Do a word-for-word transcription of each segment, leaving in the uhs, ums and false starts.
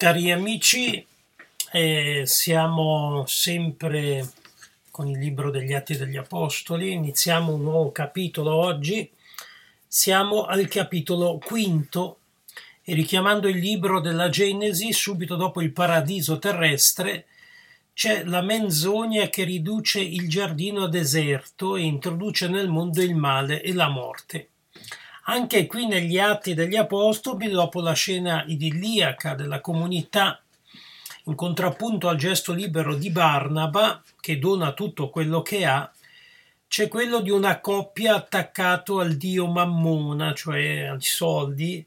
Cari amici, eh, siamo sempre con il libro degli Atti degli Apostoli, iniziamo un nuovo capitolo oggi, siamo al capitolo quinto e richiamando il libro della Genesi, subito dopo il paradiso terrestre, c'è la menzogna che riduce il giardino a deserto e introduce nel mondo il male e la morte. Anche qui negli Atti degli Apostoli, dopo la scena idilliaca della comunità, in contrappunto al gesto libero di Barnaba, che dona tutto quello che ha, c'è quello di una coppia attaccato al dio Mammona, cioè ai soldi,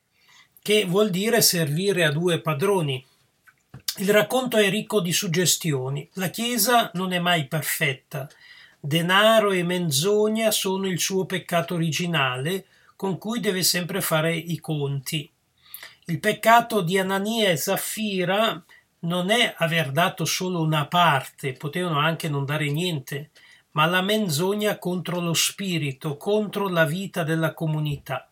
che vuol dire servire a due padroni. Il racconto è ricco di suggestioni. La Chiesa non è mai perfetta. Denaro e menzogna sono il suo peccato originale, con cui deve sempre fare i conti. Il peccato di Anania e Zaffira non è aver dato solo una parte, potevano anche non dare niente, ma la menzogna contro lo spirito, contro la vita della comunità.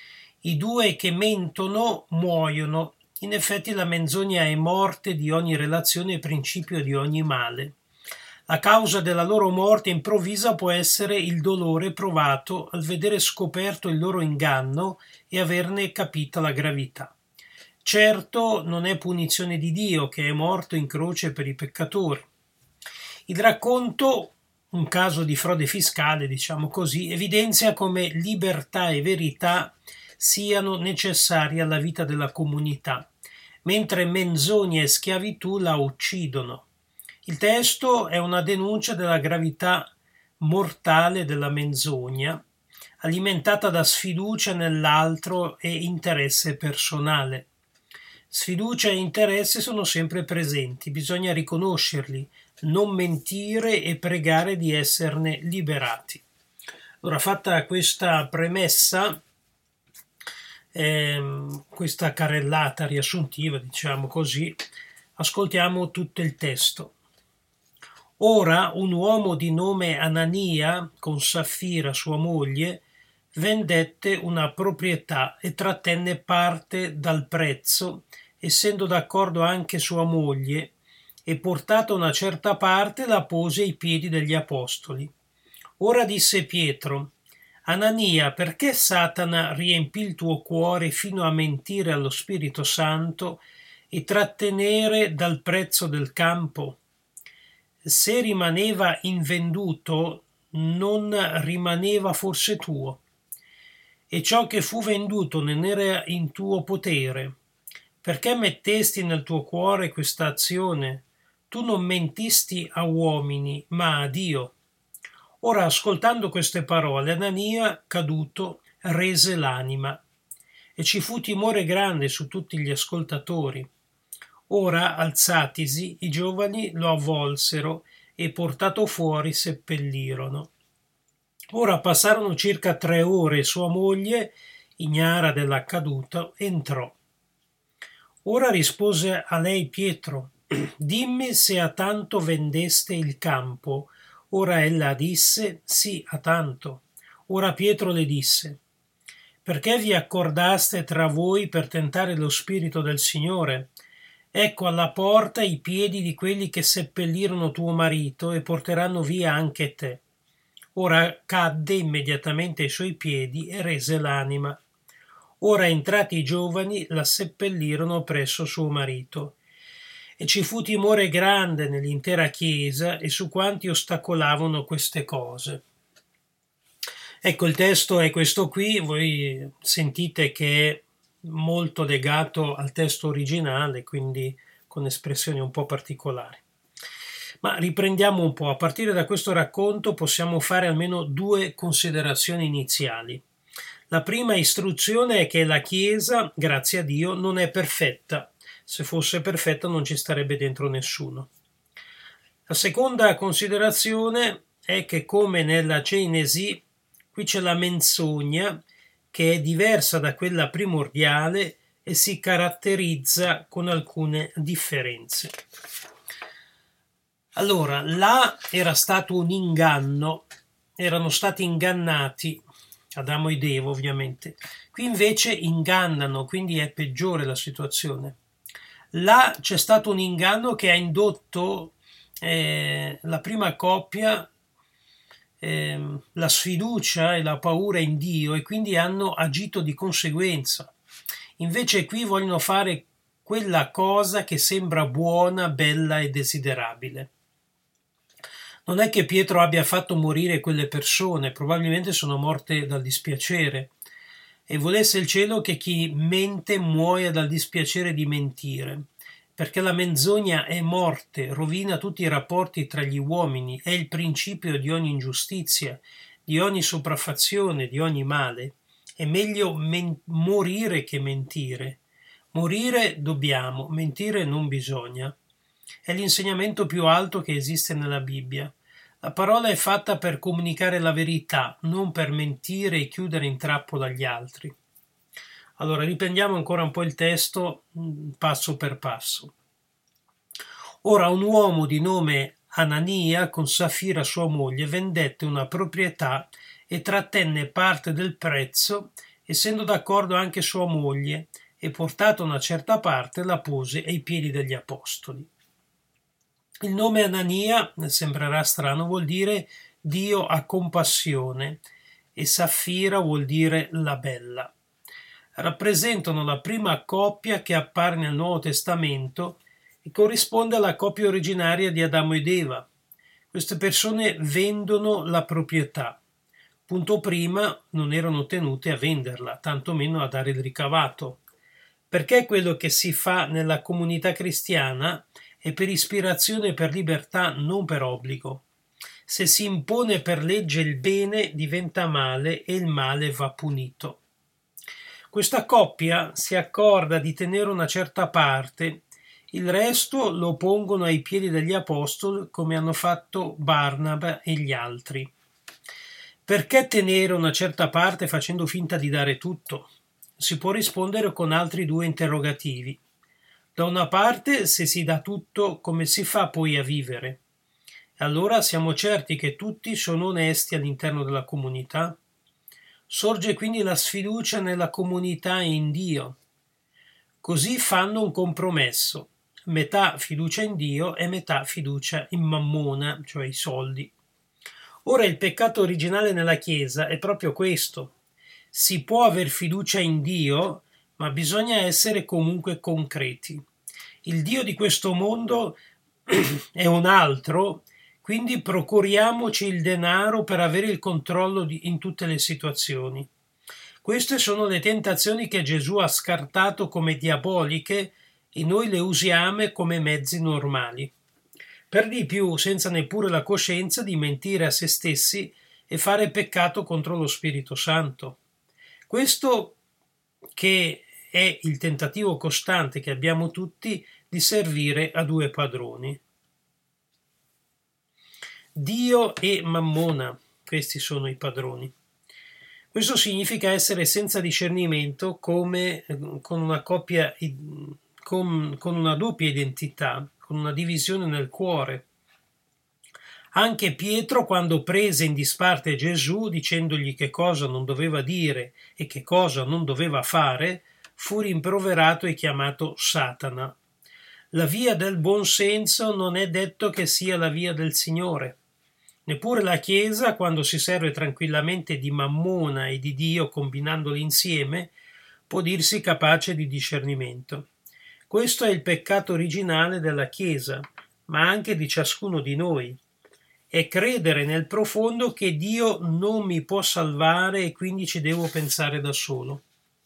I due che mentono muoiono. In effetti la menzogna è morte di ogni relazione e principio di ogni male. La causa della loro morte improvvisa può essere il dolore provato al vedere scoperto il loro inganno e averne capita la gravità. Certo, non è punizione di Dio che è morto in croce per i peccatori. Il racconto, un caso di frode fiscale, diciamo così, evidenzia come libertà e verità siano necessarie alla vita della comunità, mentre menzogna e schiavitù la uccidono. Il testo è una denuncia della gravità mortale della menzogna, alimentata da sfiducia nell'altro e interesse personale. Sfiducia e interesse sono sempre presenti, bisogna riconoscerli, non mentire e pregare di esserne liberati. Allora, fatta questa premessa, ehm, questa carrellata riassuntiva, diciamo così, ascoltiamo tutto il testo. Ora un uomo di nome Anania, con Saffira sua moglie, vendette una proprietà e trattenne parte dal prezzo, essendo d'accordo anche sua moglie, e portata una certa parte la pose ai piedi degli apostoli. Ora disse Pietro: Anania, perché Satana riempì il tuo cuore fino a mentire allo Spirito Santo e trattenere dal prezzo del campo? Se rimaneva invenduto, non rimaneva forse tuo? E ciò che fu venduto non era in tuo potere. Perché mettesti nel tuo cuore questa azione? Tu non mentisti a uomini, ma a Dio. Ora, ascoltando queste parole, Anania, caduto, rese l'anima, e ci fu timore grande su tutti gli ascoltatori. Ora, alzatisi, i giovani lo avvolsero e portato fuori seppellirono. Ora passarono circa tre ore e sua moglie, ignara dell'accaduto, entrò. Ora rispose a lei Pietro: dimmi se a tanto vendeste il campo. Ora ella disse: sì, a tanto. Ora Pietro le disse: perché vi accordaste tra voi per tentare lo spirito del Signore? Ecco alla porta i piedi di quelli che seppellirono tuo marito e porteranno via anche te. Ora cadde immediatamente ai suoi piedi e rese l'anima. Ora entrati i giovani la seppellirono presso suo marito. E ci fu timore grande nell'intera chiesa e su quanti ostacolavano queste cose. Ecco, il testo è questo qui, voi sentite che è molto legato al testo originale, quindi con espressioni un po' particolari. Ma riprendiamo un po'. A partire da questo racconto possiamo fare almeno due considerazioni iniziali. La prima istruzione è che la Chiesa, grazie a Dio, non è perfetta. Se fosse perfetta non ci starebbe dentro nessuno. La seconda considerazione è che, come nella Genesi, qui c'è la menzogna che è diversa da quella primordiale e si caratterizza con alcune differenze. Allora, là era stato un inganno, erano stati ingannati, Adamo ed Eva ovviamente. Qui invece ingannano, quindi è peggiore la situazione. Là c'è stato un inganno che ha indotto eh, la prima coppia ehm, la sfiducia e la paura in Dio e quindi hanno agito di conseguenza. Invece qui vogliono fare quella cosa che sembra buona, bella e desiderabile. Non è che Pietro abbia fatto morire quelle persone, probabilmente sono morte dal dispiacere. E volesse il cielo che chi mente muoia dal dispiacere di mentire, perché la menzogna è morte, rovina tutti i rapporti tra gli uomini, è il principio di ogni ingiustizia, di ogni sopraffazione, di ogni male. È meglio men- morire che mentire. Morire dobbiamo, mentire non bisogna. È l'insegnamento più alto che esiste nella Bibbia. La parola è fatta per comunicare la verità, non per mentire e chiudere in trappola gli altri. Allora, riprendiamo ancora un po' il testo passo per passo. Ora un uomo di nome Anania con Safira sua moglie vendette una proprietà e trattenne parte del prezzo, essendo d'accordo anche sua moglie, e portata una certa parte la pose ai piedi degli apostoli. Il nome Anania, sembrerà strano, vuol dire Dio ha compassione e Safira vuol dire la bella. Rappresentano la prima coppia che appare nel Nuovo Testamento e corrisponde alla coppia originaria di Adamo ed Eva. Queste persone vendono la proprietà. Punto prima non erano tenute a venderla, tantomeno a dare il ricavato. Perché quello che si fa nella comunità cristiana è per ispirazione e per libertà, non per obbligo. Se si impone per legge il bene diventa male e il male va punito. Questa coppia si accorda di tenere una certa parte, il resto lo pongono ai piedi degli apostoli come hanno fatto Barnaba e gli altri. Perché tenere una certa parte facendo finta di dare tutto? Si può rispondere con altri due interrogativi. Da una parte, se si dà tutto, come si fa poi a vivere? Allora siamo certi che tutti sono onesti all'interno della comunità? Sorge quindi la sfiducia nella comunità e in Dio. Così fanno un compromesso, metà fiducia in Dio e metà fiducia in Mammona, cioè i soldi. Ora il peccato originale nella Chiesa è proprio questo. Si può aver fiducia in Dio, ma bisogna essere comunque concreti. Il Dio di questo mondo è un altro, quindi procuriamoci il denaro per avere il controllo di, in tutte le situazioni. Queste sono le tentazioni che Gesù ha scartato come diaboliche e noi le usiamo come mezzi normali. Per di più, senza neppure la coscienza di mentire a se stessi e fare peccato contro lo Spirito Santo. Questo che è il tentativo costante che abbiamo tutti di servire a due padroni. Dio e Mammona, questi sono i padroni. Questo significa essere senza discernimento come con una coppia, con, con una doppia identità, con una divisione nel cuore. Anche Pietro, quando prese in disparte Gesù dicendogli che cosa non doveva dire e che cosa non doveva fare, fu rimproverato e chiamato Satana. La via del buon senso non è detto che sia la via del Signore. Neppure la Chiesa, quando si serve tranquillamente di Mammona e di Dio combinandoli insieme, può dirsi capace di discernimento. Questo è il peccato originale della Chiesa, ma anche di ciascuno di noi. È credere nel profondo che Dio non mi può salvare e quindi ci devo pensare da solo.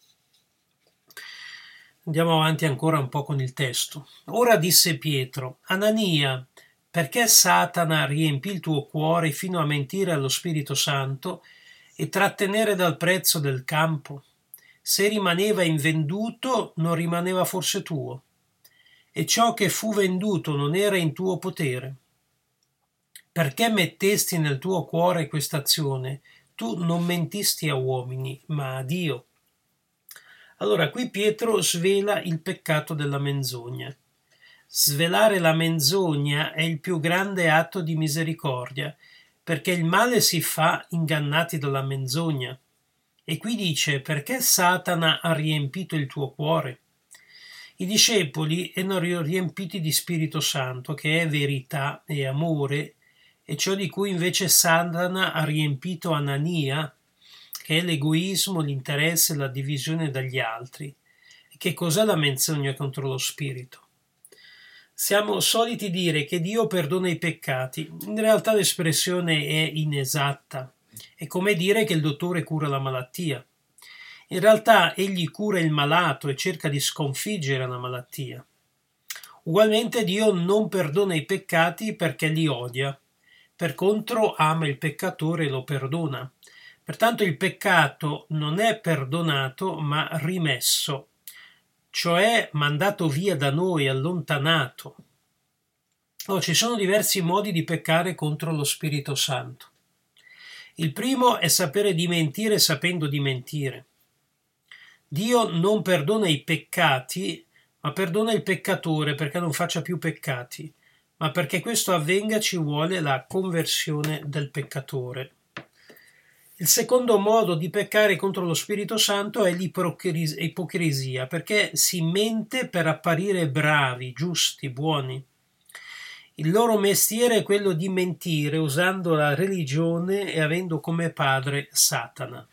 Andiamo avanti ancora un po' con il testo. Ora disse Pietro: Anania, perché Satana riempì il tuo cuore fino a mentire allo Spirito Santo e trattenere dal prezzo del campo? Se rimaneva invenduto, non rimaneva forse tuo? E ciò che fu venduto non era in tuo potere? Perché mettesti nel tuo cuore questa azione? Tu non mentisti a uomini, ma a Dio. Allora, qui Pietro svela il peccato della menzogna. Svelare la menzogna è il più grande atto di misericordia, perché il male si fa ingannati dalla menzogna. E qui dice: perché Satana ha riempito il tuo cuore? I discepoli erano riempiti di Spirito Santo, che è verità e amore, e ciò di cui invece Satana ha riempito Anania, che è l'egoismo, l'interesse e la divisione dagli altri. E che cos'è la menzogna contro lo Spirito? Siamo soliti dire che Dio perdona i peccati. In realtà l'espressione è inesatta. È come dire che il dottore cura la malattia. In realtà egli cura il malato e cerca di sconfiggere la malattia. Ugualmente Dio non perdona i peccati perché li odia. Per contro ama il peccatore e lo perdona. Pertanto il peccato non è perdonato ma rimesso, cioè mandato via da noi, allontanato. Oh, ci sono diversi modi di peccare contro lo Spirito Santo. Il primo è sapere di mentire sapendo di mentire. Dio non perdona i peccati, ma perdona il peccatore perché non faccia più peccati. Ma perché questo avvenga ci vuole la conversione del peccatore. Il secondo modo di peccare contro lo Spirito Santo è l'ipocrisia, perché si mente per apparire bravi, giusti, buoni. Il loro mestiere è quello di mentire usando la religione e avendo come padre Satana.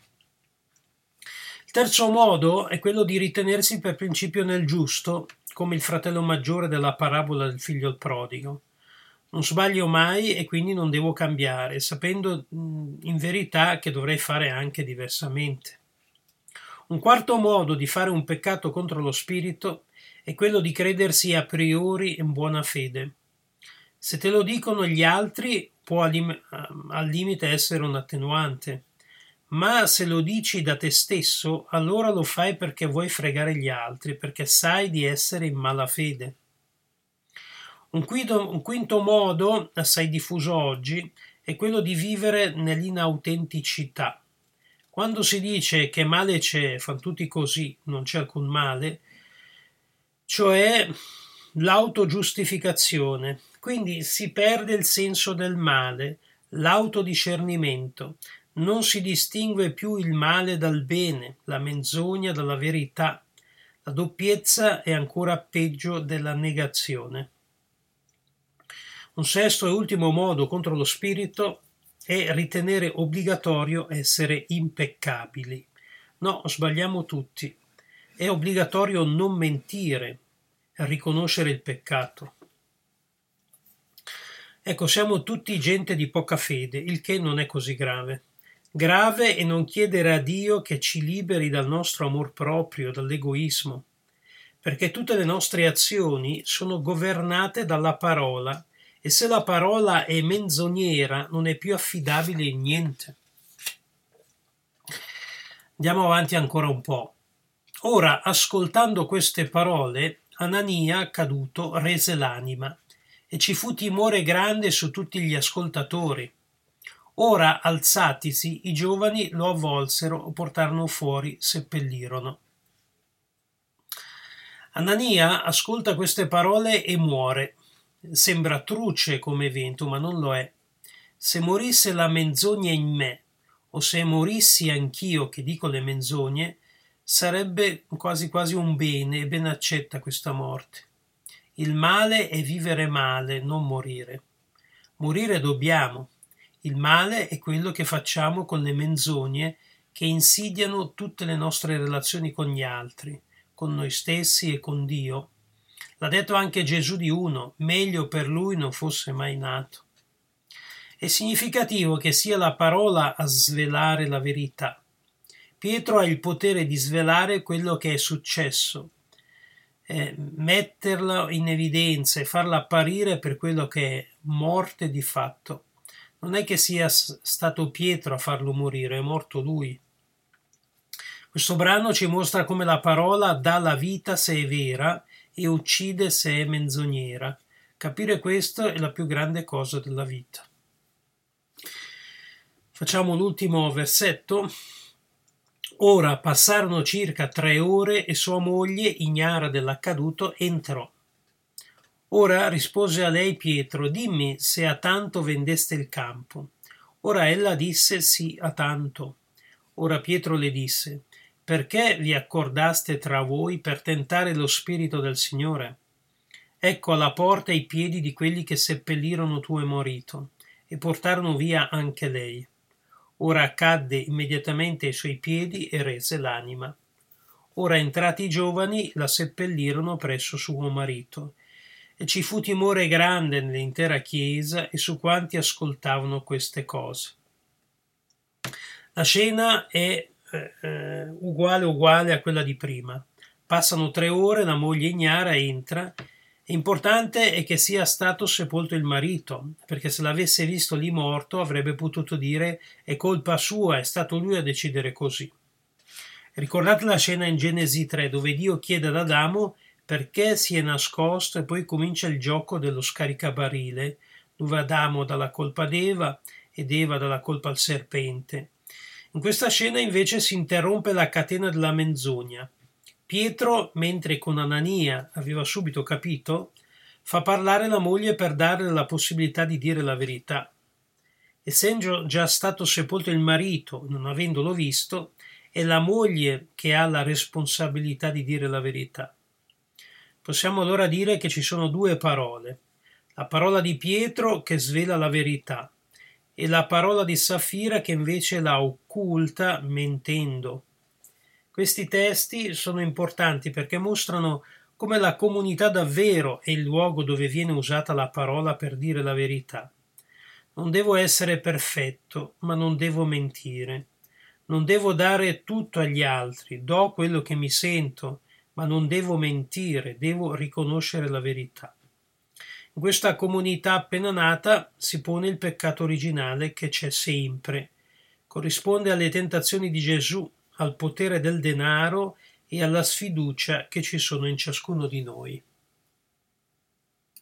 Il terzo modo è quello di ritenersi per principio nel giusto, come il fratello maggiore della parabola del figlio prodigo. Non sbaglio mai e quindi non devo cambiare, sapendo in verità che dovrei fare anche diversamente. Un quarto modo di fare un peccato contro lo spirito è quello di credersi a priori in buona fede. Se te lo dicono gli altri può al limite essere un attenuante, ma se lo dici da te stesso, allora lo fai perché vuoi fregare gli altri, perché sai di essere in malafede. Un quinto, un quinto modo, assai diffuso oggi, è quello di vivere nell'inautenticità. Quando si dice che male c'è, fanno tutti così, non c'è alcun male, cioè l'autogiustificazione. Quindi si perde il senso del male, l'autodiscernimento. Non si distingue più il male dal bene, la menzogna dalla verità. La doppiezza è ancora peggio della negazione. Un sesto e ultimo modo contro lo spirito è ritenere obbligatorio essere impeccabili. No, sbagliamo tutti. È obbligatorio non mentire, riconoscere il peccato. Ecco, siamo tutti gente di poca fede, il che non è così grave. Grave è non chiedere a Dio che ci liberi dal nostro amor proprio, dall'egoismo, perché tutte le nostre azioni sono governate dalla parola e se la parola è menzognera non è più affidabile in niente. Andiamo avanti ancora un po'. Ora, ascoltando queste parole, Anania, caduto, rese l'anima e ci fu timore grande su tutti gli ascoltatori. Ora, alzatisi, i giovani lo avvolsero, portarono fuori, seppellirono. Anania ascolta queste parole e muore. Sembra truce come evento, ma non lo è. Se morisse la menzogna in me, o se morissi anch'io che dico le menzogne, sarebbe quasi quasi un bene e ben accetta questa morte. Il male è vivere male, non morire. Morire dobbiamo. Il male è quello che facciamo con le menzogne che insidiano tutte le nostre relazioni con gli altri, con noi stessi e con Dio. L'ha detto anche Gesù di uno, meglio per lui non fosse mai nato. È significativo che sia la parola a svelare la verità. Pietro ha il potere di svelare quello che è successo, eh, metterla in evidenza e farla apparire per quello che è morte di fatto. Non è che sia stato Pietro a farlo morire, è morto lui. Questo brano ci mostra come la parola dà la vita se è vera e uccide se è menzognera. Capire questo è la più grande cosa della vita. Facciamo l'ultimo versetto. Ora passarono circa tre ore e sua moglie, ignara dell'accaduto, entrò. Ora rispose a lei Pietro, dimmi se a tanto vendeste il campo. Ora ella disse sì, a tanto. Ora Pietro le disse, perché vi accordaste tra voi per tentare lo Spirito del Signore? Ecco alla porta i piedi di quelli che seppellirono tuo marito e portarono via anche lei. Ora cadde immediatamente ai suoi piedi e rese l'anima. Ora entrati i giovani la seppellirono presso suo marito. E ci fu timore grande nell'intera chiesa e su quanti ascoltavano queste cose. La scena è eh, uguale uguale a quella di prima. Passano tre ore, la moglie ignara entra. Importante è che sia stato sepolto il marito, perché se l'avesse visto lì morto avrebbe potuto dire è colpa sua, è stato lui a decidere così. Ricordate la scena in Genesi tre dove Dio chiede ad Adamo perché si è nascosto e poi comincia il gioco dello scaricabarile, dove Adamo dà la colpa ad Eva ed Eva dà la colpa al serpente. In questa scena invece si interrompe la catena della menzogna. Pietro, mentre con Anania aveva subito capito, fa parlare la moglie per darle la possibilità di dire la verità. Essendo già stato sepolto il marito, non avendolo visto, è la moglie che ha la responsabilità di dire la verità. Possiamo allora dire che ci sono due parole: la parola di Pietro che svela la verità e la parola di Safira che invece la occulta mentendo. Questi testi sono importanti perché mostrano come la comunità davvero è il luogo dove viene usata la parola per dire la verità. Non devo essere perfetto, ma non devo mentire. Non devo dare tutto agli altri, do quello che mi sento, ma non devo mentire, devo riconoscere la verità. In questa comunità appena nata si pone il peccato originale che c'è sempre. Corrisponde alle tentazioni di Gesù, al potere del denaro e alla sfiducia che ci sono in ciascuno di noi.